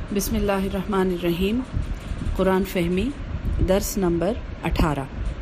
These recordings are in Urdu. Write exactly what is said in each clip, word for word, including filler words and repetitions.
بسم اللہ الرحمن الرحیم. قرآن فہمی درس نمبر اٹھارہ.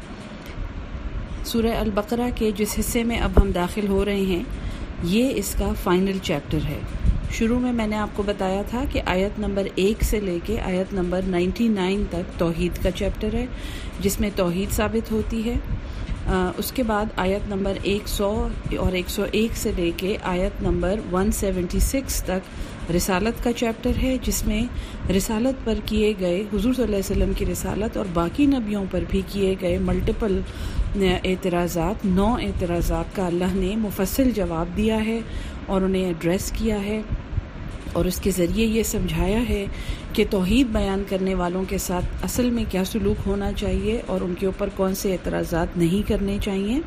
سورہ البقرہ کے جس حصے میں اب ہم داخل ہو رہے ہیں یہ اس کا فائنل چیپٹر ہے. شروع میں میں نے آپ کو بتایا تھا کہ آیت نمبر ایک سے لے کے آیت نمبر نائنٹی نائن تک توحید کا چیپٹر ہے جس میں توحید ثابت ہوتی ہے. اس کے بعد آیت نمبر ایک سو اور ایک سو ایک سے لے کے آیت نمبر ون سیونٹی سکس تک رسالت کا چیپٹر ہے جس میں رسالت پر کیے گئے حضور صلی اللہ علیہ وسلم کی رسالت اور باقی نبیوں پر بھی کیے گئے ملٹیپل اعتراضات نو اعتراضات کا اللہ نے مفصل جواب دیا ہے اور انہیں ایڈریس کیا ہے اور اس کے ذریعے یہ سمجھایا ہے کہ توحید بیان کرنے والوں کے ساتھ اصل میں کیا سلوک ہونا چاہیے اور ان کے اوپر کون سے اعتراضات نہیں کرنے چاہیے.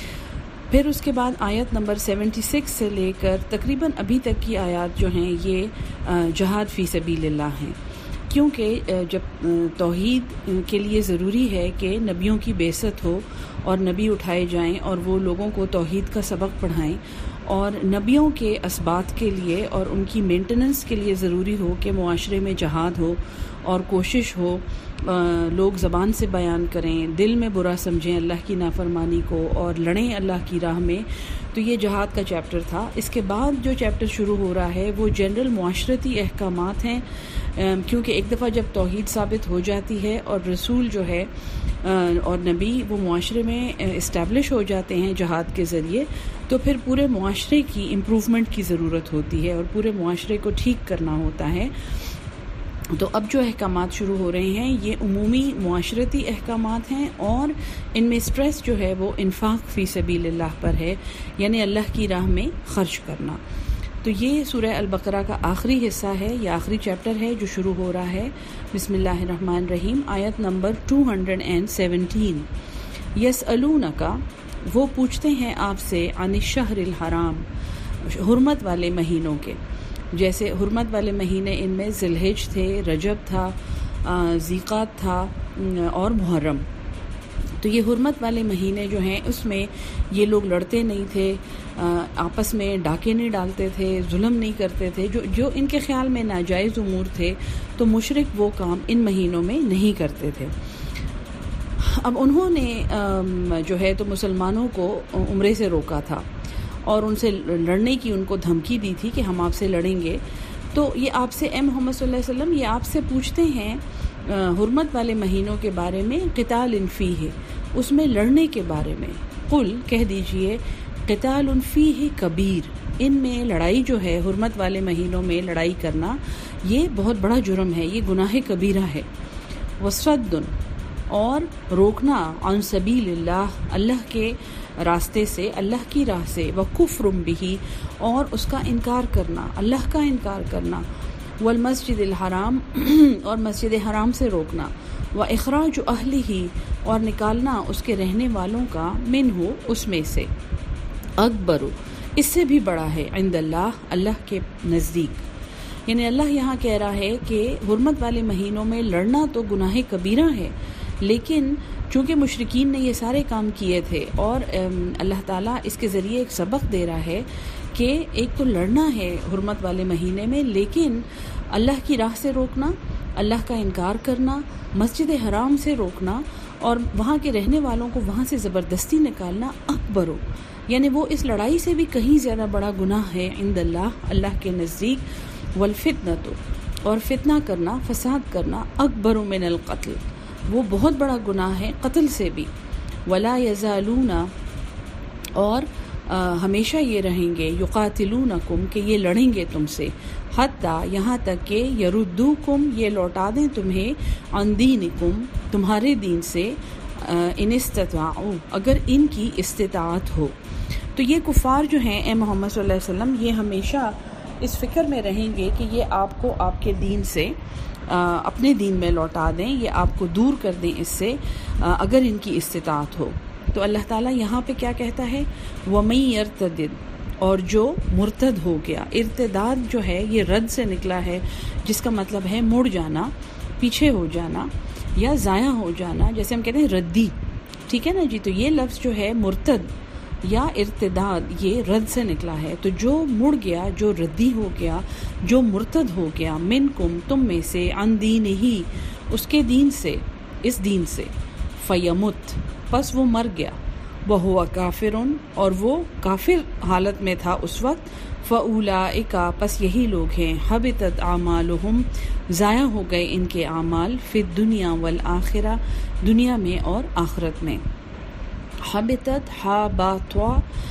پھر اس کے بعد آیت نمبر سیونٹی سکس سے لے کر تقریباً ابھی تک کی آیات جو ہیں یہ جہاد فی سبیل اللہ ہیں، کیونکہ جب توحید کے لیے ضروری ہے کہ نبیوں کی بعثت ہو اور نبی اٹھائے جائیں اور وہ لوگوں کو توحید کا سبق پڑھائیں، اور نبیوں کے اسبات کے لیے اور ان کی مینٹننس کے لیے ضروری ہو کہ معاشرے میں جہاد ہو اور کوشش ہو لوگ زبان سے بیان کریں، دل میں برا سمجھیں اللہ کی نافرمانی کو اور لڑیں اللہ کی راہ میں. تو یہ جہاد کا چیپٹر تھا. اس کے بعد جو چیپٹر شروع ہو رہا ہے وہ جنرل معاشرتی احکامات ہیں، کیونکہ ایک دفعہ جب توحید ثابت ہو جاتی ہے اور رسول جو ہے اور نبی وہ معاشرے میں اسٹیبلش ہو جاتے ہیں جہاد کے ذریعے، تو پھر پورے معاشرے کی امپروومنٹ کی ضرورت ہوتی ہے اور پورے معاشرے کو ٹھیک کرنا ہوتا ہے. تو اب جو احکامات شروع ہو رہے ہیں یہ عمومی معاشرتی احکامات ہیں اور ان میں اسٹریس جو ہے وہ انفاق فی سبیل اللہ پر ہے، یعنی اللہ کی راہ میں خرچ کرنا. تو یہ سورہ البقرہ کا آخری حصہ ہے، یہ آخری چیپٹر ہے جو شروع ہو رہا ہے. بسم اللہ الرحمن الرحیم. آیت number two hundred and seventeen. یسألونک، وہ پوچھتے ہیں آپ سے، عن الشہر الحرام، حرمت والے مہینوں کے. جیسے حرمت والے مہینے ان میں ذی الحج تھے، رجب تھا، ذیقات تھا اور محرم. تو یہ حرمت والے مہینے جو ہیں اس میں یہ لوگ لڑتے نہیں تھے، آپس میں ڈاکے نہیں ڈالتے تھے، ظلم نہیں کرتے تھے. جو جو ان کے خیال میں ناجائز امور تھے تو مشرک وہ کام ان مہینوں میں نہیں کرتے تھے. اب انہوں نے جو ہے تو مسلمانوں کو عمرے سے روکا تھا اور ان سے لڑنے کی ان کو دھمکی دی تھی کہ ہم آپ سے لڑیں گے. تو یہ آپ سے اے محمد صلی اللہ علیہ وسلم یہ آپ سے پوچھتے ہیں حرمت والے مہینوں کے بارے میں، قتال فیہ، اس میں لڑنے کے بارے میں. قل، کہہ دیجئے، قتال فیہ کبیر، ان میں لڑائی جو ہے حرمت والے مہینوں میں لڑائی کرنا یہ بہت بڑا جرم ہے، یہ گناہ کبیرہ ہے. وصد، اور روکنا، عن سبیل اللہ، اللہ کے راستے سے، اللہ کی راہ سے. وکفر بہ، اور اس کا انکار کرنا، اللہ کا انکار کرنا. والمسجد الحرام، اور مسجد حرام سے روکنا. واخراج اہلہ، اور نکالنا اس کے رہنے والوں کا، منہ، اس میں سے. اکبر، اس سے بھی بڑا ہے، عند اللہ، اللہ کے نزدیک. یعنی اللہ یہاں کہہ رہا ہے کہ حرمت والے مہینوں میں لڑنا تو گناہ کبیرہ ہے، لیکن چونکہ مشرکین نے یہ سارے کام کیے تھے اور اللہ تعالیٰ اس کے ذریعے ایک سبق دے رہا ہے کہ ایک تو لڑنا ہے حرمت والے مہینے میں، لیکن اللہ کی راہ سے روکنا، اللہ کا انکار کرنا، مسجد حرام سے روکنا اور وہاں کے رہنے والوں کو وہاں سے زبردستی نکالنا، اکبر، یعنی وہ اس لڑائی سے بھی کہیں زیادہ بڑا گناہ ہے عند اللہ، اللہ کے نزدیک. والفتنۃ، اور فتنہ کرنا، فساد کرنا، اکبر من القتل، وہ بہت بڑا گناہ ہے قتل سے بھی. ولا یزالون، اور ہمیشہ یہ رہیں گے، یقاتلونکم، کہ یہ لڑیں گے تم سے، حتیٰ، یہاں تک کہ یردوکم، یہ لوٹا دیں تمہیں، عن دینکم، تمہارے دین سے، ان استطاعوا، اگر ان کی استطاعت ہو. تو یہ کفار جو ہیں اے محمد صلی اللہ علیہ وسلم یہ ہمیشہ اس فکر میں رہیں گے کہ یہ آپ کو آپ کے دین سے اپنے دین میں لوٹا دیں، یہ آپ کو دور کر دیں اس سے اگر ان کی استطاعت ہو. تو اللہ تعالیٰ یہاں پہ کیا کہتا ہے، وَمَن يَرْتَدِدْ، اور جو مرتد ہو گیا. ارتداد جو ہے یہ رد سے نکلا ہے جس کا مطلب ہے مڑ جانا، پیچھے ہو جانا یا ضائع ہو جانا، جیسے ہم کہتے ہیں ردی، ٹھیک ہے نا جی. تو یہ لفظ جو ہے مرتد، یا ارتداد یہ رد سے نکلا ہے، تو جو مڑ گیا، جو ردی ہو گیا، جو مرتد ہو گیا، منکم تم میں سے، عن دین ہی اس کے دین سے، اس دین سے، فیمت پس وہ مر گیا، وہو کافرن اور وہ کافر حالت میں تھا اس وقت، فاولئک پس یہی لوگ ہیں، حبطت اعمالہم ضائع ہو گئے ان کے اعمال، فی الدنیا والآخرہ دنیا میں اور آخرت میں۔ حبطت حابطوا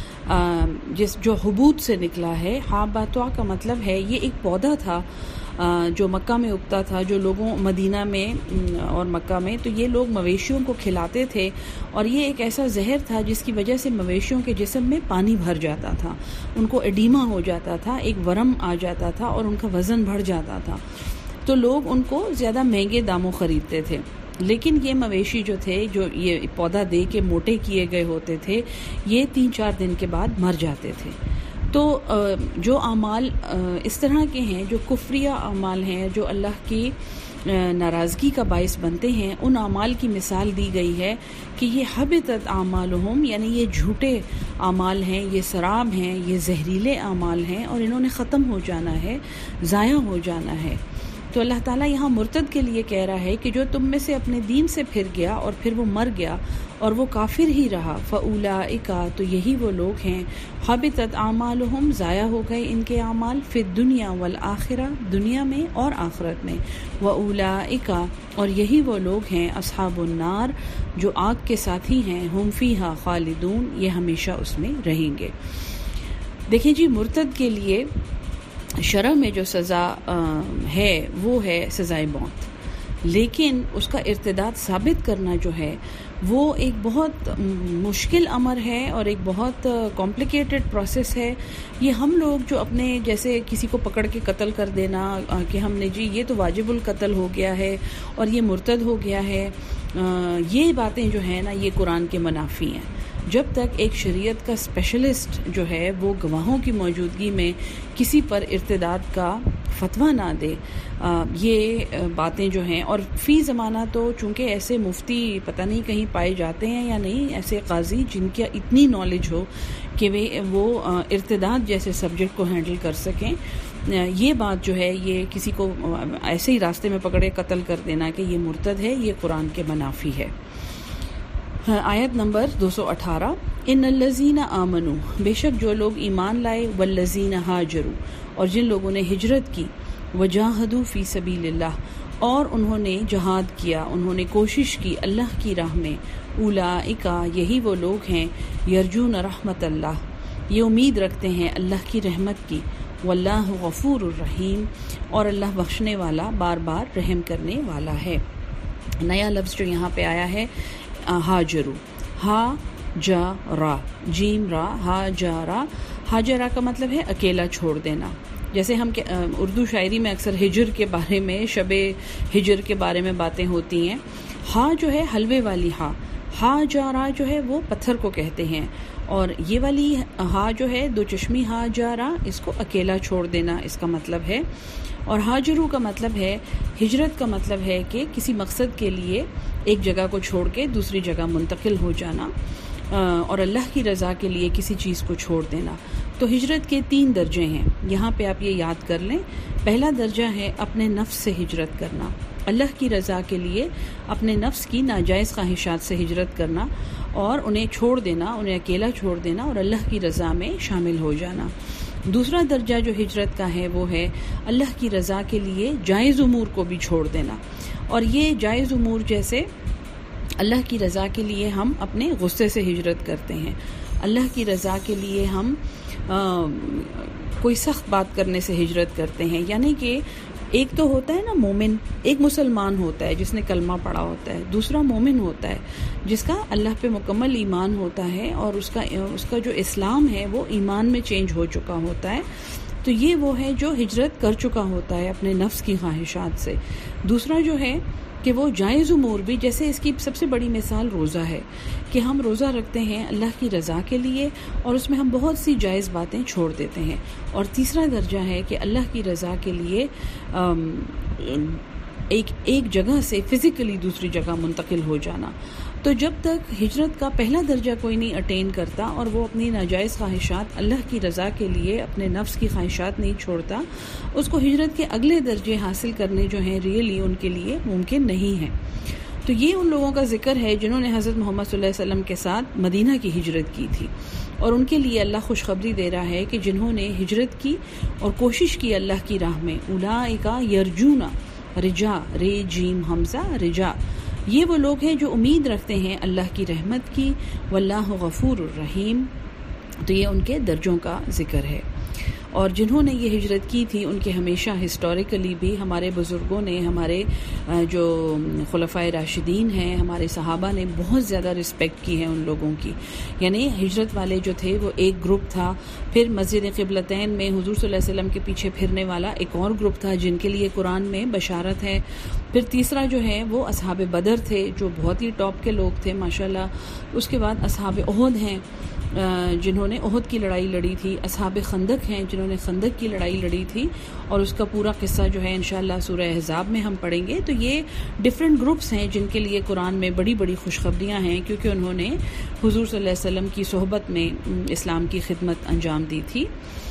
جس جو حبوط سے نکلا ہے، حابطوا کا مطلب ہے یہ ایک پودا تھا جو مکہ میں اگتا تھا، جو لوگوں مدینہ میں اور مکہ میں، تو یہ لوگ مویشیوں کو کھلاتے تھے، اور یہ ایک ایسا زہر تھا جس کی وجہ سے مویشیوں کے جسم میں پانی بھر جاتا تھا، ان کو ایڈیما ہو جاتا تھا، ایک ورم آ جاتا تھا اور ان کا وزن بڑھ جاتا تھا، تو لوگ ان کو زیادہ مہنگے داموں خریدتے تھے۔ لیکن یہ مویشی جو تھے، جو یہ پودا دے کے موٹے کیے گئے ہوتے تھے، یہ تین چار دن کے بعد مر جاتے تھے۔ تو جو اعمال اس طرح کے ہیں، جو کفریہ اعمال ہیں، جو اللہ کی ناراضگی کا باعث بنتے ہیں، ان اعمال کی مثال دی گئی ہے کہ یہ حبطت اعمالہم، یعنی یہ جھوٹے اعمال ہیں، یہ سراب ہیں، یہ زہریلے اعمال ہیں، اور انہوں نے ختم ہو جانا ہے، ضائع ہو جانا ہے۔ تو اللہ تعالیٰ یہاں مرتد کے لیے کہہ رہا ہے کہ جو تم میں سے اپنے دین سے پھر گیا اور پھر وہ مر گیا اور وہ کافر ہی رہا، فاولئک تو یہی وہ لوگ ہیں، حبطت اعمالہم ضائع ہو گئے ان کے اعمال، فی الدنیا والآخرہ دنیا میں اور آخرت میں، واولئک اور یہی وہ لوگ ہیں، اصحاب النار جو آگ کے ساتھی ہیں، ہم فیہا خالدون یہ ہمیشہ اس میں رہیں گے۔ دیکھیں جی، مرتد کے لیے شرع میں جو سزا ہے وہ ہے سزائے موت، لیکن اس کا ارتداد ثابت کرنا جو ہے وہ ایک بہت مشکل امر ہے اور ایک بہت کمپلیکیٹڈ پروسیس ہے۔ یہ ہم لوگ جو اپنے جیسے کسی کو پکڑ کے قتل کر دینا کہ ہم نے جی یہ تو واجب القتل ہو گیا ہے اور یہ مرتد ہو گیا ہے، یہ باتیں جو ہیں نا یہ قرآن کے منافی ہیں۔ جب تک ایک شریعت کا اسپیشلسٹ جو ہے وہ گواہوں کی موجودگی میں کسی پر ارتداد کا فتویٰ نہ دے، یہ باتیں جو ہیں، اور فی زمانہ تو چونکہ ایسے مفتی پتہ نہیں کہیں پائے جاتے ہیں یا نہیں، ایسے قاضی جن کی اتنی نالج ہو کہ وہ ارتداد جیسے سبجیکٹ کو ہینڈل کر سکیں، یہ بات جو ہے یہ کسی کو ایسے ہی راستے میں پکڑے قتل کر دینا کہ یہ مرتد ہے، یہ قرآن کے منافی ہے۔ آیت نمبر دو سو اٹھارہ، ان الذین آمنوا بے شک جو لوگ ایمان لائے، والذین ہاجروا اور جن لوگوں نے ہجرت کی، وجاہدوا فی سبیل اللہ اور انہوں نے جہاد کیا، انہوں نے کوشش کی اللہ کی راہ میں، اولئک یہی وہ لوگ ہیں، یرجون رحمت اللہ یہ امید رکھتے ہیں اللہ کی رحمت کی، واللہ غفور الرحیم اور اللہ بخشنے والا بار بار رحم کرنے والا ہے۔ نیا لفظ جو یہاں پہ آیا ہے ہاجرو، ہا جا را، جیم را، ہا جا را، ہاجرا کا مطلب ہے اکیلا چھوڑ دینا۔ جیسے ہم اردو شاعری میں اکثر ہجر کے بارے میں، شب ہجر کے بارے میں باتیں ہوتی ہیں۔ ہا جو ہے حلوے والی ہا، ہا جا را جو ہے وہ پتھر کو کہتے ہیں، اور یہ والی ہا جو ہے دو چشمی ہا جا را، اس کو اکیلا چھوڑ دینا اس کا مطلب ہے۔ اور ہاجرو کا مطلب ہے، ہجرت کا مطلب ہے کہ کسی مقصد کے لیے ایک جگہ کو چھوڑ کے دوسری جگہ منتقل ہو جانا، اور اللہ کی رضا کے لیے کسی چیز کو چھوڑ دینا۔ تو ہجرت کے تین درجے ہیں، یہاں پہ آپ یہ یاد کر لیں۔ پہلا درجہ ہے اپنے نفس سے ہجرت کرنا، اللہ کی رضا کے لیے اپنے نفس کی ناجائز خواہشات سے ہجرت کرنا اور انہیں چھوڑ دینا، انہیں اکیلا چھوڑ دینا اور اللہ کی رضا میں شامل ہو جانا۔ دوسرا درجہ جو ہجرت کا ہے وہ ہے اللہ کی رضا کے لیے جائز امور کو بھی چھوڑ دینا، اور یہ جائز امور جیسے اللہ کی رضا کے لیے ہم اپنے غصے سے ہجرت کرتے ہیں، اللہ کی رضا کے لیے ہم آ, کوئی سخت بات کرنے سے ہجرت کرتے ہیں، یعنی کہ ایک تو ہوتا ہے نا مومن، ایک مسلمان ہوتا ہے جس نے کلمہ پڑھا ہوتا ہے، دوسرا مومن ہوتا ہے جس کا اللہ پہ مکمل ایمان ہوتا ہے اور اس کا اس کا جو اسلام ہے وہ ایمان میں چینج ہو چکا ہوتا ہے۔ تو یہ وہ ہے جو ہجرت کر چکا ہوتا ہے اپنے نفس کی خواہشات سے۔ دوسرا جو ہے کہ وہ جائز امور بھی، جیسے اس کی سب سے بڑی مثال روزہ ہے کہ ہم روزہ رکھتے ہیں اللہ کی رضا کے لیے اور اس میں ہم بہت سی جائز باتیں چھوڑ دیتے ہیں۔ اور تیسرا درجہ ہے کہ اللہ کی رضا کے لیے ایک ایک جگہ سے فزیکلی دوسری جگہ منتقل ہو جانا۔ تو جب تک ہجرت کا پہلا درجہ کوئی نہیں اٹین کرتا اور وہ اپنی ناجائز خواہشات اللہ کی رضا کے لیے اپنے نفس کی خواہشات نہیں چھوڑتا، اس کو ہجرت کے اگلے درجے حاصل کرنے جو ہیں ریئلی ان کے لیے ممکن نہیں ہیں۔ تو یہ ان لوگوں کا ذکر ہے جنہوں نے حضرت محمد صلی اللہ علیہ وسلم کے ساتھ مدینہ کی ہجرت کی تھی، اور ان کے لیے اللہ خوشخبری دے رہا ہے کہ جنہوں نے ہجرت کی اور کوشش کی اللہ کی راہ میں، اولئک یرجون رجا، رے جیم حمزہ رجا، یہ وہ لوگ ہیں جو امید رکھتے ہیں اللہ کی رحمت کی، واللہ غفور الرحیم۔ تو یہ ان کے درجوں کا ذکر ہے۔ اور جنہوں نے یہ ہجرت کی تھی ان کے ہمیشہ ہسٹوریکلی بھی ہمارے بزرگوں نے، ہمارے جو خلفائے راشدین ہیں، ہمارے صحابہ نے بہت زیادہ رسپیکٹ کی ہے ان لوگوں کی۔ یعنی ہجرت والے جو تھے وہ ایک گروپ تھا، پھر مسجد قبلتین میں حضور صلی اللہ علیہ وسلم کے پیچھے پھرنے والا ایک اور گروپ تھا جن کے لیے قرآن میں بشارت ہے، پھر تیسرا جو ہے وہ اصحاب بدر تھے جو بہت ہی ٹاپ کے لوگ تھے ماشاءاللہ، اس کے بعد اصحاب احد ہیں جنہوں نے احد کی لڑائی لڑی تھی، اصحاب خندق ہیں جنہوں نے خندق کی لڑائی لڑی تھی، اور اس کا پورا قصہ جو ہے انشاءاللہ سورہ احزاب میں ہم پڑھیں گے۔ تو یہ ڈیفرنٹ گروپس ہیں جن کے لیے قرآن میں بڑی بڑی خوشخبریاں ہیں، کیونکہ انہوں نے حضور صلی اللہ علیہ وسلم کی صحبت میں اسلام کی خدمت انجام دی تھی۔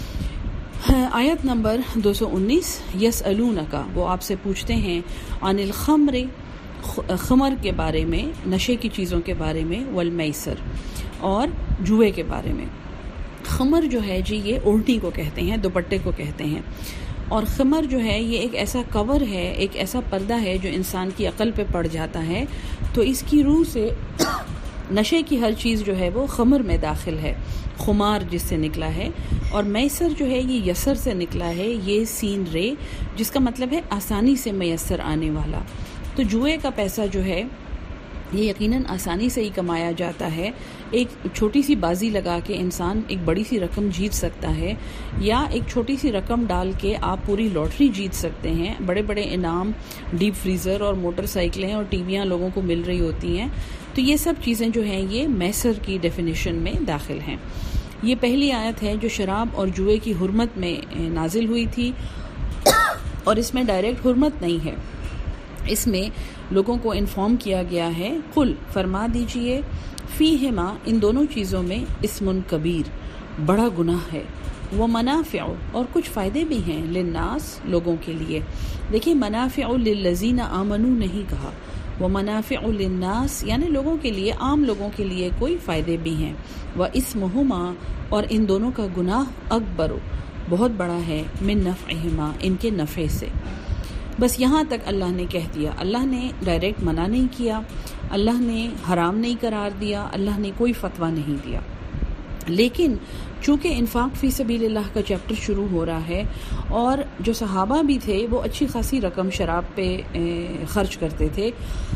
آیت نمبر دو سو انیس، یسألونک، وہ آپ سے پوچھتے ہیں، عن الخمر، خمر کے بارے میں، نشے کی چیزوں کے بارے میں، والمیسر، اور جوئے کے بارے میں۔ خمر جو ہے جی یہ اڑٹی کو کہتے ہیں، دوپٹے کو کہتے ہیں، اور خمر جو ہے یہ ایک ایسا کور ہے، ایک ایسا پردہ ہے جو انسان کی عقل پہ پڑ جاتا ہے، تو اس کی روح سے نشے کی ہر چیز جو ہے وہ خمر میں داخل ہے، خمار جس سے نکلا ہے، اور میسر جو ہے یہ یسر سے نکلا ہے، یہ سین رے جس کا مطلب ہے آسانی سے میسر آنے والا۔ تو جوئے کا پیسہ جو ہے یہ یقیناً آسانی سے ہی کمایا جاتا ہے، ایک چھوٹی سی بازی لگا کے انسان ایک بڑی سی رقم جیت سکتا ہے، یا ایک چھوٹی سی رقم ڈال کے آپ پوری لاٹری جیت سکتے ہیں، بڑے بڑے انعام، ڈیپ فریزر اور موٹر سائیکلیں اور ٹی ویاں لوگوں کو مل رہی ہوتی ہیں۔ تو یہ سب چیزیں جو ہیں یہ میسر کی ڈیفینیشن میں داخل ہیں۔ یہ پہلی آیت ہے جو شراب اور جوئے کی حرمت میں نازل ہوئی تھی، اور اس میں ڈائریکٹ حرمت نہیں ہے، اس میں لوگوں کو انفارم کیا گیا ہے، قل فرما دیجئے، فیہما ان دونوں چیزوں میں اسم کبیر بڑا گناہ ہے، ومنافع اور کچھ فائدے بھی ہیں، للناس لوگوں کے لیے۔ دیکھیں منافع للذین آمنوا نہیں کہا، ومنافع للناس یعنی لوگوں کے لیے، عام لوگوں کے لیے کوئی فائدے بھی ہیں، واسمہما اور ان دونوں کا گناہ اکبر بہت بڑا ہے، من نفعہما ان کے نفع سے۔ بس یہاں تک اللہ نے کہہ دیا، اللہ نے ڈائریکٹ منع نہیں کیا، اللہ نے حرام نہیں قرار دیا، اللہ نے کوئی فتویٰ نہیں دیا، لیکن چونکہ انفاق فی سبیل اللہ کا چیپٹر شروع ہو رہا ہے، اور جو صحابہ بھی تھے وہ اچھی خاصی رقم شراب پہ خرچ کرتے تھے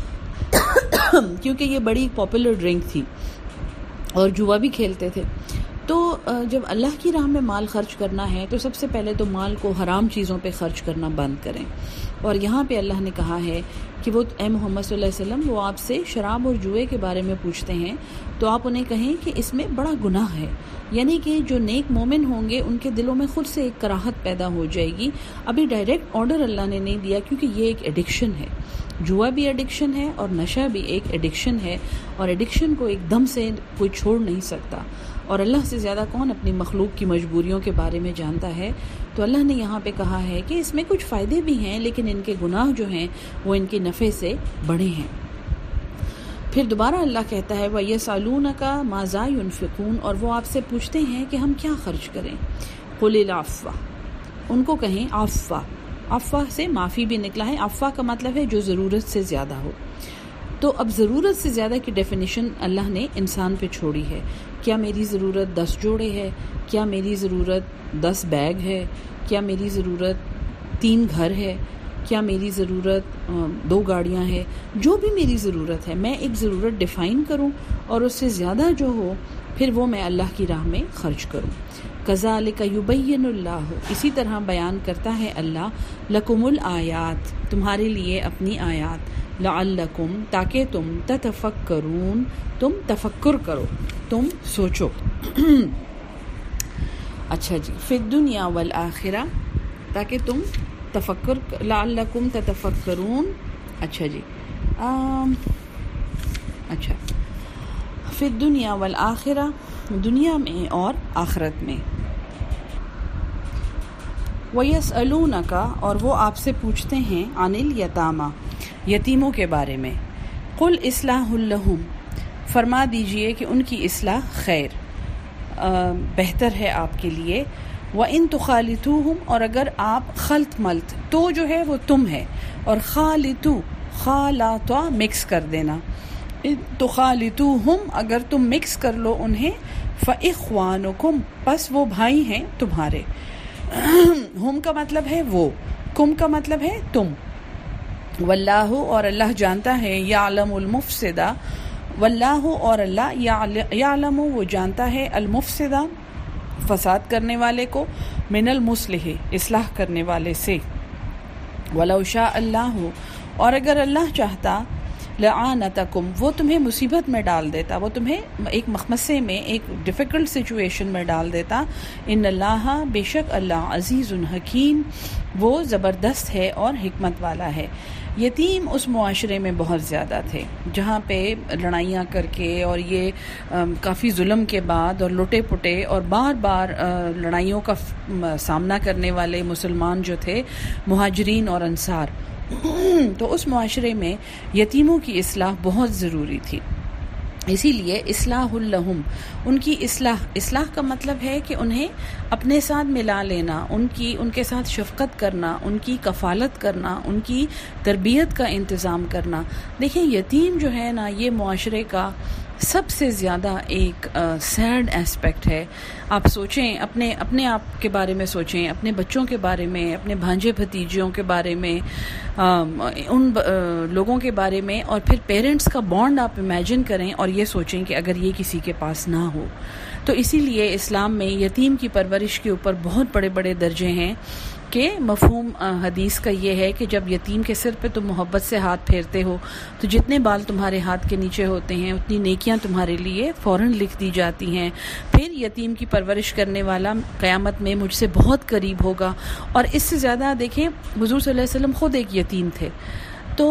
کیونکہ یہ بڑی پاپولر ڈرنک تھی، اور جوا بھی کھیلتے تھے، تو جب اللہ کی راہ میں مال خرچ کرنا ہے تو سب سے پہلے تو مال کو حرام چیزوں پہ خرچ کرنا بند کریں۔ اور یہاں پہ اللہ نے کہا ہے کہ وہ اے محمد صلی اللہ علیہ وسلم وہ آپ سے شراب اور جوئے کے بارے میں پوچھتے ہیں، تو آپ انہیں کہیں کہ اس میں بڑا گناہ ہے، یعنی کہ جو نیک مومن ہوں گے ان کے دلوں میں خود سے ایک کراہت پیدا ہو جائے گی۔ ابھی ڈائریکٹ آرڈر اللہ نے نہیں دیا کیونکہ یہ ایک ایڈکشن ہے، جوا بھی ایڈکشن ہے اور نشہ بھی ایک ایڈکشن ہے، اور ایڈکشن کو ایک دم سے کوئی چھوڑ نہیں سکتا، اور اللہ سے زیادہ کون اپنی مخلوق کی مجبوریوں کے بارے میں جانتا ہے۔ تو اللہ نے یہاں پہ کہا ہے کہ اس میں کچھ فائدے بھی ہیں، لیکن ان کے گناہ جو ہیں وہ ان کے نفع سے بڑے ہیں۔ پھر دوبارہ اللہ کہتا ہے وَيَسْأَلُونَكَ مَاذَا يُنْفِقُونَ، اور وہ آپ سے پوچھتے ہیں کہ ہم کیا خرچ کریں، قُلِ الْعَفْوَ، ان کو کہیں عفو، عفو سے معافی بھی نکلا ہے، عفو کا مطلب ہے جو ضرورت سے زیادہ ہو۔ تو اب ضرورت سے زیادہ کی ڈیفینیشن اللہ نے انسان پہ چھوڑی ہے، کیا میری ضرورت دس جوڑے ہے، کیا میری ضرورت دس بیگ ہے، کیا میری ضرورت تین گھر ہے، کیا میری ضرورت دو گاڑیاں ہیں، جو بھی میری ضرورت ہے میں ایک ضرورت ڈیفائن کروں، اور اس سے زیادہ جو ہو پھر وہ میں اللہ کی راہ میں خرچ کروں۔ کذالک یبین اللہ، اسی طرح بیان کرتا ہے اللہ، لکم الآیات، تمہارے لیے اپنی آیات، لعلکم، تاکہ تم تتفکرون، تم تفکر کرو، تم سوچو۔ اچھا جی، فی الدنیا والآخرہ، تاکہ تم تفکر، لعلکم تتفکرون۔ اچھا جی، آم اچھا، فی الدنیا والآخرہ، دنیا میں اور آخرت میں. وَيَسْأَلُونَكَ، اور وہ آپ سے پوچھتے ہیں، عن الیتامى، یتیموں کے بارے میں. قل اصلاح لہم، فرما دیجئے کہ ان کی اصلاح خیر، بہتر ہے آپ کے لیے. وَإِن تُخَالِطُوهُمْ، اور اگر آپ خلط ملت، تو جو ہے وہ تم ہے، اور خالطو خالاطا مکس کر دینا. تُخَالِطُوهُمْ، اگر تم مکس کر لو انہیں، فَإِخْوَانُكُمْ، پس وہ بھائی ہیں تمہارے. ہم کا مطلب ہے وہ، کم کا مطلب ہے تم. واللہ، اور اللہ جانتا ہے، یعلم المفسد، واللہ، اور اللہ یعلم، وہ جانتا ہے، المفسد، فساد کرنے والے کو، من المصلح، اصلاح کرنے والے سے. ولو شاء اللہ، اور اگر اللہ چاہتا، لعانتکم، وہ تمہیں مصیبت میں ڈال دیتا، وہ تمہیں ایک مخمصے میں، ایک ڈیفیکلٹ سچویشن میں ڈال دیتا. ان اللہ، بے شک اللہ، عزیز حکیم، وہ زبردست ہے اور حکمت والا ہے. یتیم اس معاشرے میں بہت زیادہ تھے جہاں پہ لڑائیاں کر کے اور یہ کافی ظلم کے بعد اور لٹے پٹے اور بار بار لڑائیوں کا سامنا کرنے والے مسلمان جو تھے، مہاجرین اور انصار، تو اس معاشرے میں یتیموں کی اصلاح بہت ضروری تھی. اسی لیے اصلاح لہم، ان کی اصلاح، اصلاح کا مطلب ہے کہ انہیں اپنے ساتھ ملا لینا، ان کی ان کے ساتھ شفقت کرنا، ان کی کفالت کرنا، ان کی تربیت کا انتظام کرنا. دیکھیں، یتیم جو ہے نا، یہ معاشرے کا سب سے زیادہ ایک سیڈ ایسپیکٹ ہے. آپ سوچیں، اپنے اپنے آپ کے بارے میں سوچیں، اپنے بچوں کے بارے میں، اپنے بھانجے بھتیجیوں کے بارے میں، ان لوگوں کے بارے میں، اور پھر پیرنٹس کا بانڈ آپ امیجن کریں اور یہ سوچیں کہ اگر یہ کسی کے پاس نہ ہو. تو اسی لیے اسلام میں یتیم کی پرورش کے اوپر بہت بڑے بڑے درجے ہیں کہ مفہوم حدیث کا یہ ہے کہ جب یتیم کے سر پہ تم محبت سے ہاتھ پھیرتے ہو تو جتنے بال تمہارے ہاتھ کے نیچے ہوتے ہیں اتنی نیکیاں تمہارے لیے فوراً لکھ دی جاتی ہیں. پھر یتیم کی پرورش کرنے والا قیامت میں مجھ سے بہت قریب ہوگا. اور اس سے زیادہ دیکھیں، حضور صلی اللہ علیہ وسلم خود ایک یتیم تھے، تو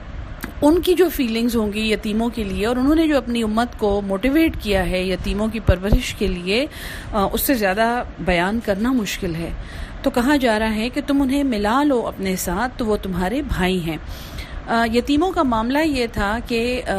ان کی جو فیلنگز ہوں گی یتیموں کے لیے، اور انہوں نے جو اپنی امت کو موٹیویٹ کیا ہے یتیموں کی پرورش کے لیے، اس سے زیادہ بیان کرنا مشکل ہے. تو کہا جا رہا ہے کہ تم انہیں ملا لو اپنے ساتھ، تو وہ تمہارے بھائی ہیں. یتیموں کا معاملہ یہ تھا کہ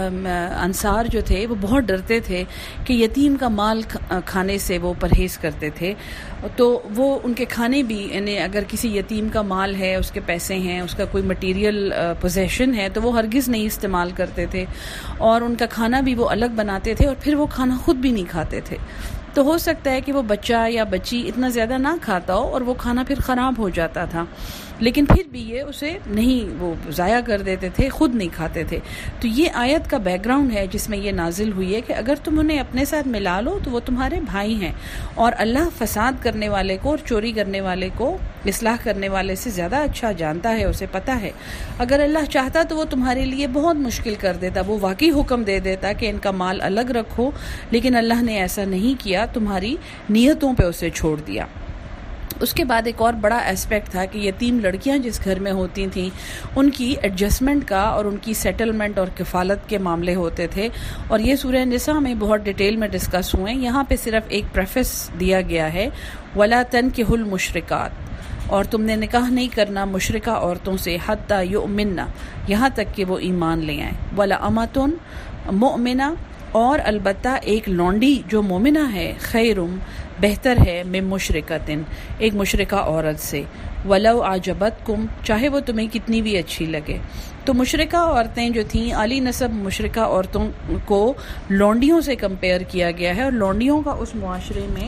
انصار جو تھے وہ بہت ڈرتے تھے کہ یتیم کا مال کھانے سے وہ پرہیز کرتے تھے. تو وہ ان کے کھانے بھی، یعنی اگر کسی یتیم کا مال ہے، اس کے پیسے ہیں، اس کا کوئی مٹیریل پوزیشن ہے، تو وہ ہرگز نہیں استعمال کرتے تھے، اور ان کا کھانا بھی وہ الگ بناتے تھے، اور پھر وہ کھانا خود بھی نہیں کھاتے تھے. تو ہو سکتا ہے کہ وہ بچہ یا بچی اتنا زیادہ نہ کھاتا ہو اور وہ کھانا پھر خراب ہو جاتا تھا، لیکن پھر بھی یہ اسے نہیں، وہ ضائع کر دیتے تھے، خود نہیں کھاتے تھے. تو یہ آیت کا بیک گراؤنڈ ہے جس میں یہ نازل ہوئی ہے کہ اگر تم انہیں اپنے ساتھ ملا لو تو وہ تمہارے بھائی ہیں. اور اللہ فساد کرنے والے کو اور چوری کرنے والے کو اصلاح کرنے والے سے زیادہ اچھا جانتا ہے، اسے پتہ ہے. اگر اللہ چاہتا تو وہ تمہارے لیے بہت مشکل کر دیتا، وہ واقعی حکم دے دیتا کہ ان کا مال الگ رکھو، لیکن اللہ نے ایسا نہیں کیا، تمہاری نیتوں پہ اسے چھوڑ دیا. اس کے بعد ایک اور بڑا اسپیکٹ تھا کہ یتیم لڑکیاں جس گھر میں ہوتی تھیں ان کی ایڈجسٹمنٹ کا اور ان کی سیٹلمنٹ اور کفالت کے معاملے ہوتے تھے، اور یہ سورہ نساء میں بہت ڈیٹیل میں ڈسکس ہوئے ہیں. یہاں پہ صرف ایک پریفس دیا گیا ہے، وَلَا تَنْكِحُوا الْمُشْرِكَاتِ، اور تم نے نکاح نہیں کرنا مشرکہ عورتوں سے، حتیٰ یؤمنن، یہاں تک کہ وہ ایمان لے آئیں. وَلَأَمَةٌ مُؤْمِنَةٌ، اور البتہ ایک لونڈی جو مومنہ ہے، خیرم، بہتر ہے، من مشرکتن، ایک مشرکہ عورت سے، ولو اعجبتکم، چاہے وہ تمہیں کتنی بھی اچھی لگے. تو مشرکہ عورتیں جو تھیں، اعلی نسب مشرکہ عورتوں کو لونڈیوں سے کمپیئر کیا گیا ہے، اور لونڈیوں کا اس معاشرے میں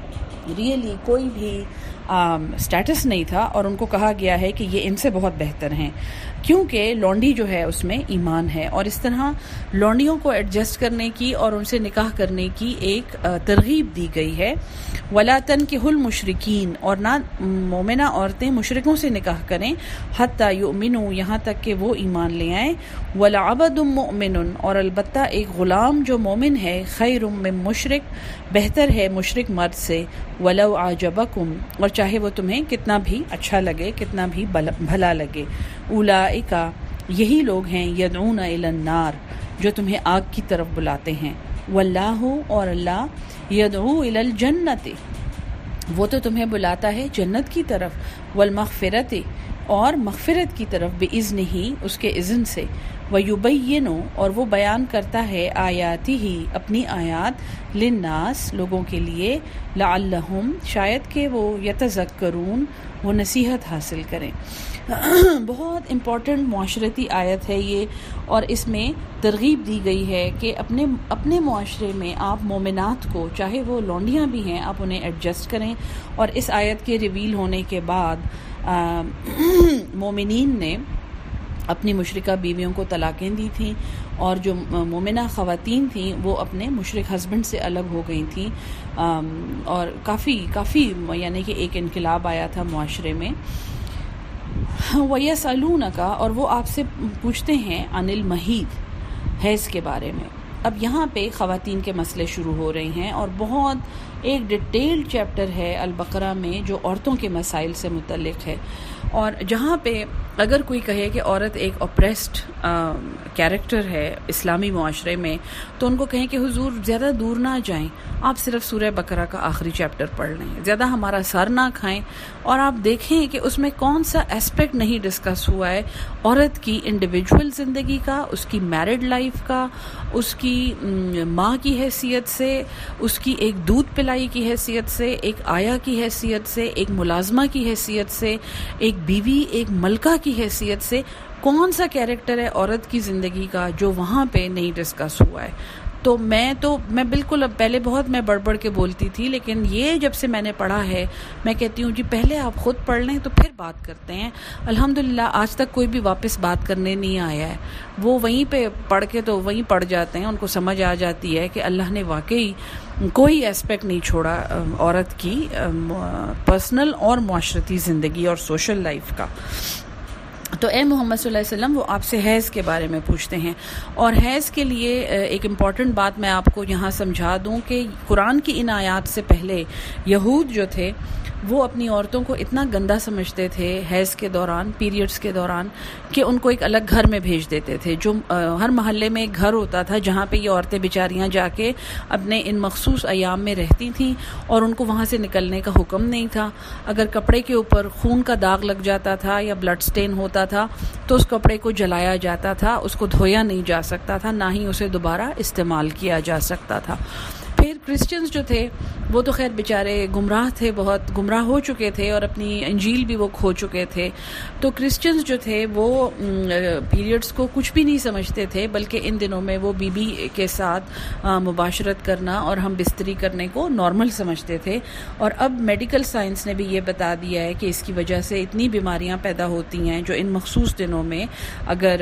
ریئلی کوئی بھی اسٹیٹس نہیں تھا، اور ان کو کہا گیا ہے کہ یہ ان سے بہت بہتر ہیں، کیونکہ لونڈی جو ہے اس میں ایمان ہے. اور اس طرح لونڈیوں کو ایڈجسٹ کرنے کی اور ان سے نکاح کرنے کی ایک ترغیب دی گئی ہے. وَلَا تَنْكِحُوا الْمُشْرِكِينَ، اور نہ مومنہ عورتیں مشرکوں سے نکاح کریں، حتیٰ یؤمنوا، یہاں تک کہ وہ ایمان لے آئیں. وَلَعَبْدٌ مُؤْمِنٌ، اور البتہ ایک غلام جو مومن ہے، خیر من مشرک، بہتر ہے مشرک مرد سے، وَلَوْ أَعْجَبَكُمْ، اور چاہے وہ تمہیں کتنا بھی اچھا لگے، کتنا بھی بھلا لگے. اولئک، یہی لوگ ہیں، یدعون الی النار، جو تمہیں آگ کی طرف بلاتے ہیں. واللہ اور اللہ یدعو الی الجنت وہ تو تمہیں بلاتا ہے جنت کی طرف. والمغفرت اور مغفرت کی طرف بإذنہ اس کے اذن سے. ویبین اور وہ بیان کرتا ہے آیاتہ اپنی آیات للناس لوگوں کے لیے لعلہم شاید کہ وہ یتذکرون وہ نصیحت حاصل کریں. بہت امپورٹنٹ معاشرتی آیت ہے یہ، اور اس میں ترغیب دی گئی ہے کہ اپنے اپنے معاشرے میں آپ مومنات کو، چاہے وہ لونڈیاں بھی ہیں، آپ انہیں ایڈجسٹ کریں. اور اس آیت کے ریویل ہونے کے بعد مومنین نے اپنی مشرکہ بیویوں کو طلاقیں دی تھیں، اور جو مومنہ خواتین تھیں وہ اپنے مشرک ہسبینڈ سے الگ ہو گئی تھیں، اور کافی کافی یعنی کہ ایک انقلاب آیا تھا معاشرے میں. وَيَسْأَلُونَكَ اور وہ آپ سے پوچھتے ہیں عن المحیض حیض کے بارے میں. اب یہاں پہ خواتین کے مسئلے شروع ہو رہے ہیں، اور بہت ایک ڈیٹیلڈ چیپٹر ہے البقرہ میں جو عورتوں کے مسائل سے متعلق ہے. اور جہاں پہ اگر کوئی کہے کہ عورت ایک اپریسڈ کیریکٹر ہے اسلامی معاشرے میں، تو ان کو کہیں کہ حضور زیادہ دور نہ جائیں، آپ صرف سورہ بقرہ کا آخری چیپٹر پڑھ لیں، زیادہ ہمارا سر نہ کھائیں، اور آپ دیکھیں کہ اس میں کون سا اسپیکٹ نہیں ڈسکس ہوا ہے عورت کی انڈیویجول زندگی کا، اس کی میرڈ لائف کا، اس کی ماں کی حیثیت سے، اس کی ایک دودھ پلائی کی حیثیت سے، ایک آیا کی حیثیت سے، ایک ملازمہ کی حیثیت سے، ایک بیوی، ایک ملکہ کی حیثیت سے، کون سا کیریکٹر ہے عورت کی زندگی کا جو وہاں پہ نہیں ڈسکس ہوا ہے. تو میں تو میں بالکل اب پہلے بہت میں بڑھ بڑھ کے بولتی تھی، لیکن یہ جب سے میں نے پڑھا ہے میں کہتی ہوں جی پہلے آپ خود پڑھ لیں تو پھر بات کرتے ہیں. الحمدللہ آج تک کوئی بھی واپس بات کرنے نہیں آیا ہے، وہ وہیں پہ پڑھ کے تو وہیں پڑھ جاتے ہیں، ان کو سمجھ آ جاتی ہے کہ اللہ نے واقعی کوئی اسپیکٹ نہیں چھوڑا عورت کی پرسنل اور معاشرتی زندگی اور سوشل لائف کا. تو اے محمد صلی اللہ علیہ وسلم وہ آپ سے حیض کے بارے میں پوچھتے ہیں. اور حیض کے لیے ایک امپورٹنٹ بات میں آپ کو یہاں سمجھا دوں کہ قرآن کی ان آیات سے پہلے یہود جو تھے وہ اپنی عورتوں کو اتنا گندا سمجھتے تھے حیض کے دوران، پیریڈز کے دوران، کہ ان کو ایک الگ گھر میں بھیج دیتے تھے. جو ہر محلے میں ایک گھر ہوتا تھا جہاں پہ یہ عورتیں بیچاریاں جا کے اپنے ان مخصوص ایام میں رہتی تھیں، اور ان کو وہاں سے نکلنے کا حکم نہیں تھا. اگر کپڑے کے اوپر خون کا داغ لگ جاتا تھا یا بلڈ سٹین ہوتا تھا تو اس کپڑے کو جلایا جاتا تھا، اس کو دھویا نہیں جا سکتا تھا، نہ ہی اسے دوبارہ استعمال کیا جا سکتا تھا. پھر کرسچنز جو تھے وہ تو خیر بیچارے گمراہ تھے، بہت گمراہ ہو چکے تھے، اور اپنی انجیل بھی وہ کھو چکے تھے. تو کرسچنز جو تھے وہ پیریڈز کو کچھ بھی نہیں سمجھتے تھے، بلکہ ان دنوں میں وہ بی بی کے ساتھ مباشرت کرنا اور ہم بستری کرنے کو نارمل سمجھتے تھے. اور اب میڈیکل سائنس نے بھی یہ بتا دیا ہے کہ اس کی وجہ سے اتنی بیماریاں پیدا ہوتی ہیں جو ان مخصوص دنوں میں اگر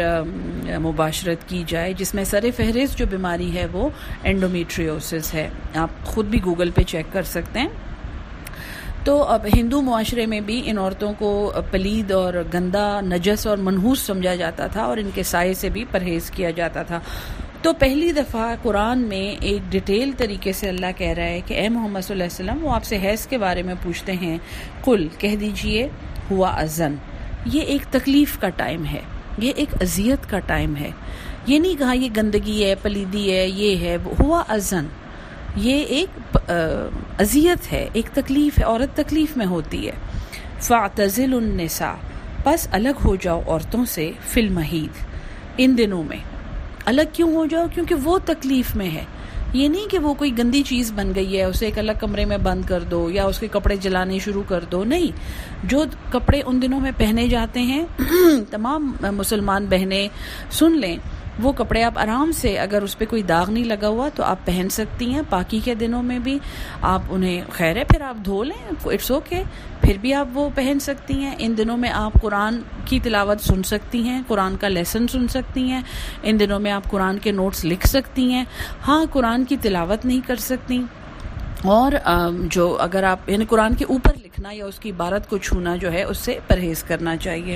مباشرت کی جائے، جس میں سر فہرست جو بیماری ہے وہ اینڈومیٹریوسس ہے. آپ خود بھی گوگل پہ چیک کر سکتے ہیں. تو اب ہندو معاشرے میں بھی ان عورتوں کو پلید اور گندا، نجس اور منحوس سمجھا جاتا تھا، اور ان کے سائے سے بھی پرہیز کیا جاتا تھا. تو پہلی دفعہ قرآن میں ایک ڈیٹیل طریقے سے اللہ کہہ رہا ہے کہ اے محمد صلی اللہ علیہ وسلم وہ آپ سے حیض کے بارے میں پوچھتے ہیں، قل کہہ دیجئے ہوا اذن، یہ ایک تکلیف کا ٹائم ہے، یہ ایک اذیت کا ٹائم ہے. یہ نہیں کہا یہ گندگی ہے، پلیدی ہے، یہ ہے، ہوا اذن، یہ ایک اذیت ہے، ایک تکلیف ہے، عورت تکلیف میں ہوتی ہے. فاعتزلوا النساء پس الگ ہو جاؤ عورتوں سے، فی المحیض ان دنوں میں. الگ کیوں ہو جاؤ؟ کیونکہ وہ تکلیف میں ہے. یہ نہیں کہ وہ کوئی گندی چیز بن گئی ہے اسے ایک الگ کمرے میں بند کر دو یا اس کے کپڑے جلانے شروع کر دو. نہیں، جو کپڑے ان دنوں میں پہنے جاتے ہیں تمام مسلمان بہنیں سن لیں، وہ کپڑے آپ آرام سے، اگر اس پہ کوئی داغ نہیں لگا ہوا تو آپ پہن سکتی ہیں. پاکی کے دنوں میں بھی آپ انہیں، خیر ہے پھر آپ دھو لیں، اٹس اوکے، پھر بھی آپ وہ پہن سکتی ہیں. ان دنوں میں آپ قرآن کی تلاوت سن سکتی ہیں، قرآن کا لیسن سن سکتی ہیں. ان دنوں میں آپ قرآن کے نوٹس لکھ سکتی ہیں. ہاں قرآن کی تلاوت نہیں کر سکتی، اور جو اگر آپ یعنی قرآن کے اوپر لکھنا یا اس کی عبارت کو چھونا جو ہے اس سے پرہیز کرنا چاہیے.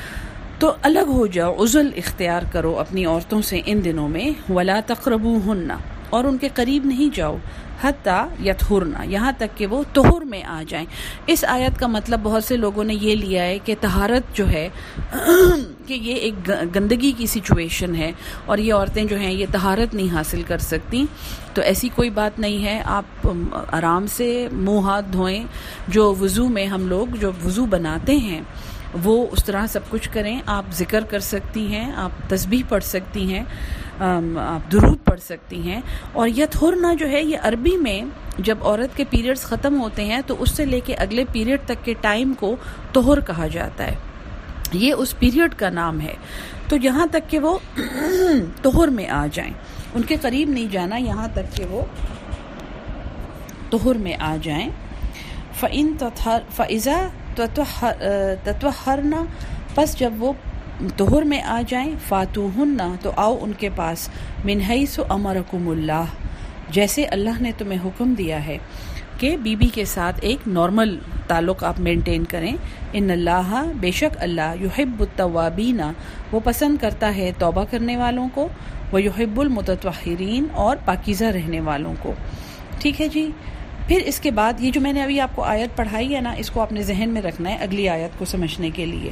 تو الگ ہو جاؤ، عزل اختیار کرو اپنی عورتوں سے ان دنوں میں. ولا تقربوہن اور ان کے قریب نہیں جاؤ، حتیٰ یطہرن یہاں تک کہ وہ طہر میں آ جائیں. اس آیت کا مطلب بہت سے لوگوں نے یہ لیا ہے کہ طہارت جو ہے کہ یہ ایک گندگی کی سچویشن ہے اور یہ عورتیں جو ہیں یہ طہارت نہیں حاصل کر سکتی، تو ایسی کوئی بات نہیں ہے. آپ آرام سے منہ ہاتھ دھوئیں. جو وضو میں ہم لوگ جو وضو بناتے ہیں وہ اس طرح سب کچھ کریں. آپ ذکر کر سکتی ہیں، آپ تسبیح پڑھ سکتی ہیں، آپ درود پڑھ سکتی ہیں. اور یطہرنا جو ہے یہ عربی میں جب عورت کے پیریڈز ختم ہوتے ہیں تو اس سے لے کے اگلے پیریڈ تک کے ٹائم کو طہر کہا جاتا ہے. یہ اس پیریڈ کا نام ہے. تو یہاں تک کہ وہ طہر میں آ جائیں، ان کے قریب نہیں جانا یہاں تک کہ وہ طہر میں آ جائیں. فَإِن تطہر فَإِذَا تطہرنا، پس جب وہ طہر میں آ جائیں، فاتوہن، تو آؤ ان کے پاس، من حیث امرکم اللہ، جیسے اللہ نے تمہیں حکم دیا ہے کہ بی بی کے ساتھ ایک نارمل تعلق آپ مینٹین کریں. ان اللہ، بے شک اللہ، یحب التوابین، وہ پسند کرتا ہے توبہ کرنے والوں کو، وہ یحب المتطہرین، اور پاکیزہ رہنے والوں کو. ٹھیک ہے جی. پھر اس کے بعد یہ جو میں نے ابھی آپ کو آیت پڑھائی ہے نا، اس کو آپ نے ذہن میں رکھنا ہے اگلی آیت کو سمجھنے کے لیے.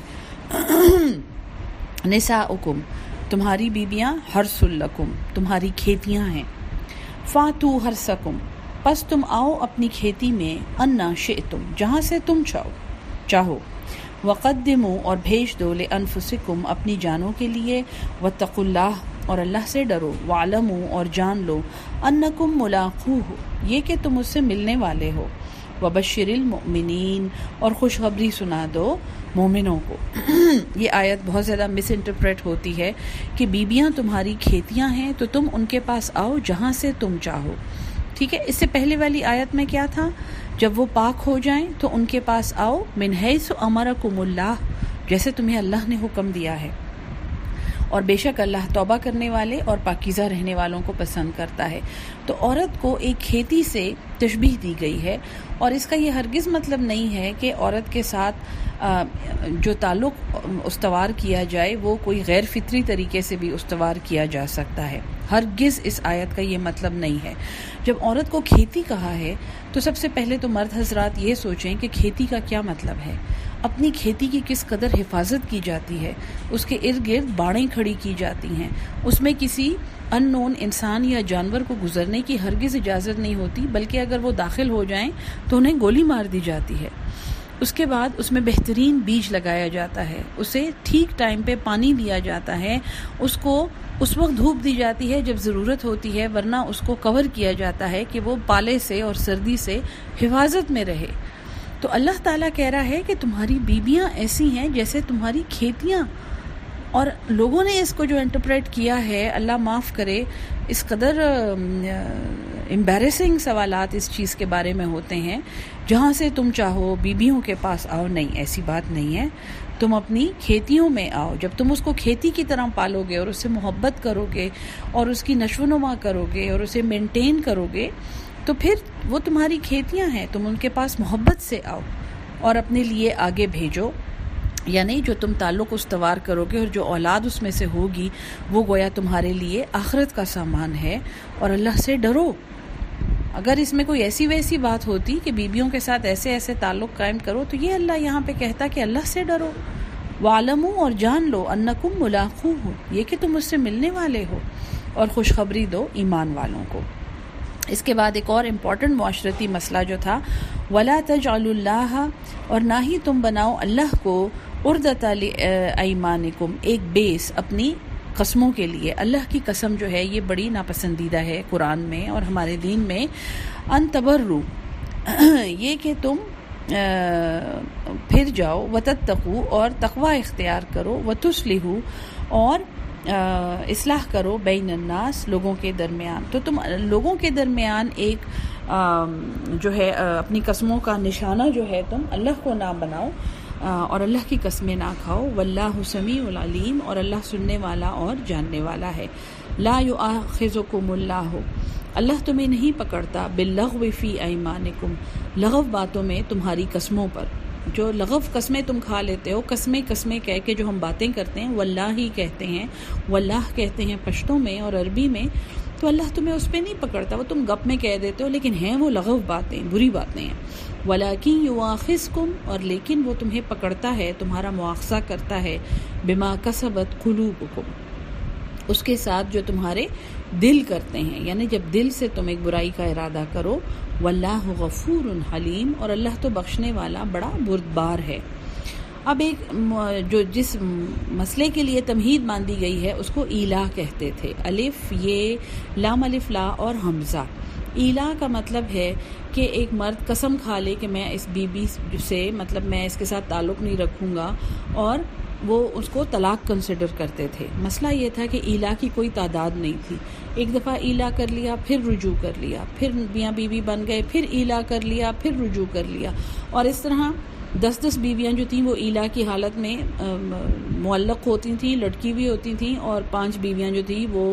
نساؤکم، تمہاری بیبیاں، حرث لکم، تمہاری کھیتیاں ہیں. فاتو حرثکم، پس تم آؤ اپنی کھیتی میں، انا شئتم، جہاں سے تم چاہو چاہو وقدموا، اور بھیج دو، لانفسکم، اپنی جانوں کے لیے، واتقوا اللہ، اور اللہ سے ڈرو، وعلموا، اور جان لو، انکم ملاقوہ، یہ کہ تم اس سے ملنے والے ہو، وبشر المؤمنین، اور خوشخبری سنا دو مومنوں کو. یہ آیت بہت زیادہ مس انٹرپریٹ ہوتی ہے کہ بیبیاں تمہاری کھیتیاں ہیں تو تم ان کے پاس آؤ جہاں سے تم چاہو. ٹھیک ہے. اس سے پہلے والی آیت میں کیا تھا؟ جب وہ پاک ہو جائیں تو ان کے پاس آؤ، من حیث امرکم اللہ، جیسے تمہیں اللہ نے حکم دیا ہے. اور بے شک اللہ توبہ کرنے والے اور پاکیزہ رہنے والوں کو پسند کرتا ہے. تو عورت کو ایک کھیتی سے تشبیہ دی گئی ہے، اور اس کا یہ ہرگز مطلب نہیں ہے کہ عورت کے ساتھ جو تعلق استوار کیا جائے وہ کوئی غیر فطری طریقے سے بھی استوار کیا جا سکتا ہے. ہرگز اس آیت کا یہ مطلب نہیں ہے. جب عورت کو کھیتی کہا ہے تو سب سے پہلے تو مرد حضرات یہ سوچیں کہ کھیتی کا کیا مطلب ہے، اپنی کھیتی کی کس قدر حفاظت کی جاتی ہے، اس کے ارد گرد باڑیں کھڑی کی جاتی ہیں، اس میں کسی ان نون انسان یا جانور کو گزرنے کی ہرگز اجازت نہیں ہوتی، بلکہ اگر وہ داخل ہو جائیں تو انہیں گولی مار دی جاتی ہے. اس کے بعد اس میں بہترین بیج لگایا جاتا ہے، اسے ٹھیک ٹائم پہ پانی دیا جاتا ہے، اس کو اس وقت دھوپ دی جاتی ہے جب ضرورت ہوتی ہے، ورنہ اس کو کور کیا جاتا ہے کہ وہ پالے سے اور سردی سے حفاظت میں رہے. تو اللہ تعالیٰ کہہ رہا ہے کہ تمہاری بیبیاں ایسی ہیں جیسے تمہاری کھیتیاں. اور لوگوں نے اس کو جو انٹرپریٹ کیا ہے، اللہ معاف کرے، اس قدر امبیرسنگ سوالات اس چیز کے بارے میں ہوتے ہیں، جہاں سے تم چاہو بیبیوں کے پاس آؤ. نہیں، ایسی بات نہیں ہے. تم اپنی کھیتیوں میں آؤ. جب تم اس کو کھیتی کی طرح پالو گے اور اس سے محبت کرو گے اور اس کی نشو و نما کرو گے اور اسے مینٹین کرو گے تو پھر وہ تمہاری کھیتیاں ہیں. تم ان کے پاس محبت سے آؤ اور اپنے لیے آگے بھیجو. یعنی جو تم تعلق استوار کرو گے اور جو اولاد اس میں سے ہوگی وہ گویا تمہارے لیے آخرت کا سامان ہے. اور اللہ سے ڈرو. اگر اس میں کوئی ایسی ویسی بات ہوتی کہ بیبیوں کے ساتھ ایسے ایسے تعلق قائم کرو تو یہ اللہ یہاں پہ کہتا کہ اللہ سے ڈرو. وعلموا، اور جان لو، انکم ملاقوہ، یہ کہ تم اس سے ملنے والے ہو، اور خوشخبری دو ایمان والوں کو. اس کے بعد ایک اور امپورٹنٹ معاشرتی مسئلہ جو تھا، ولا تجعلوا اللہ، اور نہ ہی تم بناؤ اللہ کو عرضۃ لایمانکم، ایک بیس اپنی قسموں کے لیے. اللہ کی قسم جو ہے یہ بڑی ناپسندیدہ ہے قرآن میں اور ہمارے دین میں. ان تبرو، یہ کہ تم پھر جاؤ، وتتقوا، اور تقوی اختیار کرو، وتصلحوا، اور اصلاح کرو، بین الناس، لوگوں کے درمیان. تو تم لوگوں کے درمیان ایک جو ہے اپنی قسموں کا نشانہ جو ہے تم اللہ کو نہ بناؤ اور اللہ کی قسمیں نہ کھاؤ. واللہ سمیع العلیم، اور اللہ سننے والا اور جاننے والا ہے. لا یؤاخذکم اللہ، اللہ تمہیں نہیں پکڑتا، باللغو فی ایمانکم، لغو باتوں میں تمہاری قسموں پر. جو لغو قسمیں تم کھا لیتے ہو، قسمیں قسمیں کہہ کے جو ہم باتیں کرتے ہیں، واللہ ہی کہتے ہیں، واللہ کہتے ہیں پشتوں میں اور عربی میں. تو اللہ تمہیں اس پہ نہیں پکڑتا، وہ تم گپ میں کہہ دیتے ہو لیکن ہیں وہ لغو باتیں، بری باتیں ہیں. وَلَٰكِن يُؤَاخِذْكُمْ، اور لیکن وہ تمہیں پکڑتا ہے، تمہارا مواخذہ کرتا ہے، بِمَا كَسَبَتْ قُلُوبُكُمْ، اس کے ساتھ جو تمہارے دل کرتے ہیں، یعنی جب دل سے تم ایک برائی کا ارادہ کرو. واللہ غفور حلیم، اور اللہ تو بخشنے والا بڑا بردبار ہے. اب ایک جو جس مسئلے کے لیے تمہید باندھی گئی ہے اس کو ایلا کہتے تھے. الف یہ لام الف لا اور حمزہ. ایلا کا مطلب ہے کہ ایک مرد قسم کھا لے کہ میں اس بی بی سے مطلب میں اس کے ساتھ تعلق نہیں رکھوں گا، اور وہ اس کو طلاق کنسیڈر کرتے تھے. مسئلہ یہ تھا کہ ایلا کی کوئی تعداد نہیں تھی. ایک دفعہ ایلا کر لیا، پھر رجوع کر لیا، پھر میاں بیوی بن گئے، پھر ایلا کر لیا، پھر رجوع کر لیا، اور اس طرح دس دس بیویاں جو تھیں وہ ایلا کی حالت میں معلق ہوتی تھیں، لٹکی ہوئی ہوتی تھیں، اور پانچ بیویاں جو تھیں وہ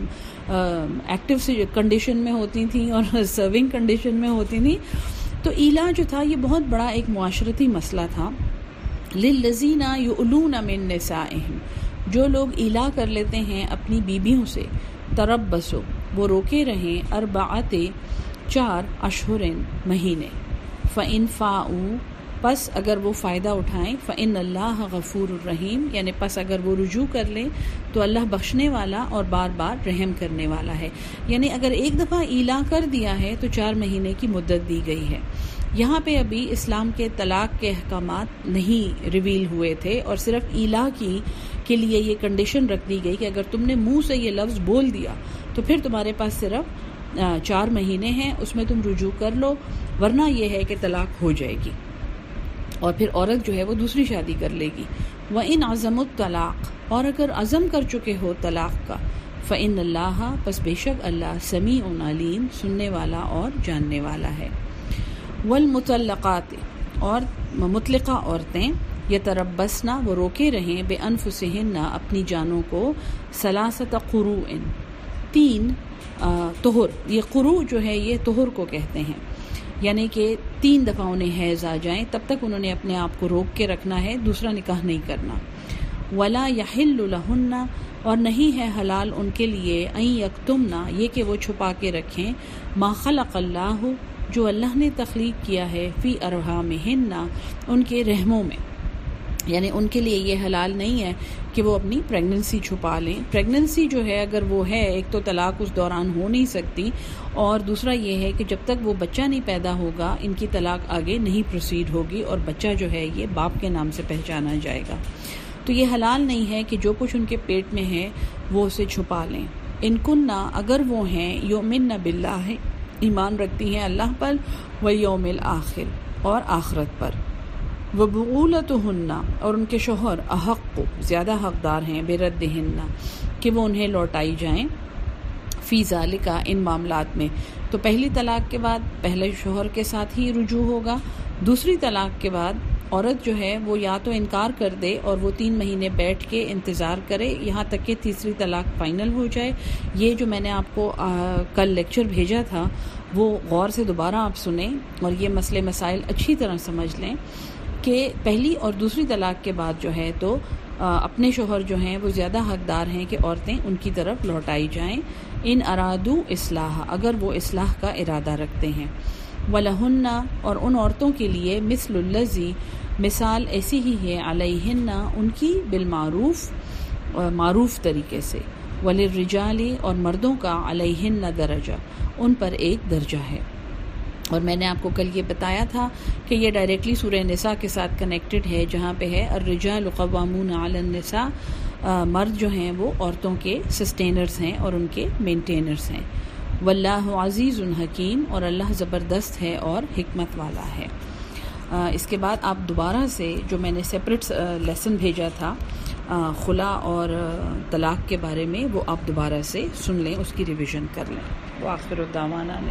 ایکٹیو کنڈیشن میں ہوتی تھیں اور سرونگ کنڈیشن میں ہوتی تھیں. تو ایلا جو تھا یہ بہت بڑا ایک معاشرتی مسئلہ تھا. للذین یؤلون من نسائہم، جو لوگ ایلا کر لیتے ہیں اپنی بیویوں سے، تربصوا، وہ روکے رہیں، اربعۃ، چار، اشہر، مہینے، فإن فاؤوا، پس اگر وہ فائدہ اٹھائیں، فإن اللہ غفور الرحیم، یعنی پس اگر وہ رجوع کر لیں تو اللہ بخشنے والا اور بار بار رحم کرنے والا ہے. یعنی اگر ایک دفعہ ایلا کر دیا ہے تو چار مہینے کی مدت دی گئی ہے. یہاں پہ ابھی اسلام کے طلاق کے احکامات نہیں ریویل ہوئے تھے، اور صرف ایلا کی کے لیے یہ کنڈیشن رکھ دی گئی کہ اگر تم نے منہ سے یہ لفظ بول دیا تو پھر تمہارے پاس صرف چار مہینے ہیں، اس میں تم رجوع کر لو، ورنہ یہ ہے کہ طلاق ہو جائے گی اور پھر عورت جو ہے وہ دوسری شادی کر لے گی. وَإِنْ عَزَمُوا الطَّلَاقَ، اور اگر عزم کر چکے ہو طلاق کا، فَإِنَّ اللَّهَ، پس بے شک اللہ، سمیع علیم، سننے والا اور جاننے والا ہے. والمطلقات، اور مطلقہ عورتیں، یتربصن، وہ روکے رہیں، بانفسہن، اپنی جانوں کو، ثلاثۃ قروء، تین طہر. یہ قروء جو ہے یہ طہر کو کہتے ہیں، یعنی کہ تین دفعہ انہیں حیض آ جائیں تب تک انہوں نے اپنے آپ کو روک کے رکھنا ہے، دوسرا نکاح نہیں کرنا. ولا یحل لہن، اور نہیں ہے حلال ان کے لیے، ان یکتمن، یہ کہ وہ چھپا کے رکھیں، ما خلق اللہ، جو اللہ نے تخلیق کیا ہے، فی ارحامہن، ان کے رحموں میں. یعنی ان کے لیے یہ حلال نہیں ہے کہ وہ اپنی پریگننسی چھپا لیں. پریگننسی جو ہے اگر وہ ہے، ایک تو طلاق اس دوران ہو نہیں سکتی، اور دوسرا یہ ہے کہ جب تک وہ بچہ نہیں پیدا ہوگا ان کی طلاق آگے نہیں پروسیڈ ہوگی، اور بچہ جو ہے یہ باپ کے نام سے پہچانا جائے گا. تو یہ حلال نہیں ہے کہ جو کچھ ان کے پیٹ میں ہے وہ اسے چھپا لیں. ان کننا، اگر وہ ہیں، یؤمن باللہ، ایمان رکھتی ہیں اللہ پر، والیوم الآخر، اور آخرت پر، وبعولتہن، اور ان کے شوہر، احق، زیادہ حقدار ہیں، بردہن، کہ وہ انہیں لوٹائی جائیں، فی ذالک، ان معاملات میں. تو پہلی طلاق کے بعد پہلے شوہر کے ساتھ ہی رجوع ہوگا. دوسری طلاق کے بعد عورت جو ہے وہ یا تو انکار کر دے اور وہ تین مہینے بیٹھ کے انتظار کرے یہاں تک کہ تیسری طلاق فائنل ہو جائے. یہ جو میں نے آپ کو آ, کل لیکچر بھیجا تھا وہ غور سے دوبارہ آپ سنیں اور یہ مسئلے مسائل اچھی طرح سمجھ لیں کہ پہلی اور دوسری طلاق کے بعد جو ہے تو آ, اپنے شوہر جو ہیں وہ زیادہ حقدار ہیں کہ عورتیں ان کی طرف لوٹائی جائیں، ان ارادو اصلاح، اگر وہ اصلاح کا ارادہ رکھتے ہیں. وَلَهُنَّ، اور ان عورتوں کے لیے، مثل الذی، مثال ایسی ہی ہے، علیہن، ان کی، بالمعروف، معروف طریقے سے، وَلِلرِّجَالِ، اور مردوں کا، علیہن درجہ، ان پر ایک درجہ ہے. اور میں نے آپ کو کل یہ بتایا تھا کہ یہ ڈائریکٹلی سورہ نساء کے ساتھ کنیکٹڈ ہے جہاں پہ ہے الرجال قوامون علی النساء، مرد جو ہیں وہ عورتوں کے سسٹینرز ہیں اور ان کے مینٹینرز ہیں. واللہ عزیز حکیم، اور اللہ زبردست ہے اور حکمت والا ہے. اس کے بعد آپ دوبارہ سے جو میں نے سیپریٹ لیسن بھیجا تھا خلا اور طلاق کے بارے میں وہ آپ دوبارہ سے سن لیں، اس کی ریویژن کر لیں. وآخر الدعوانا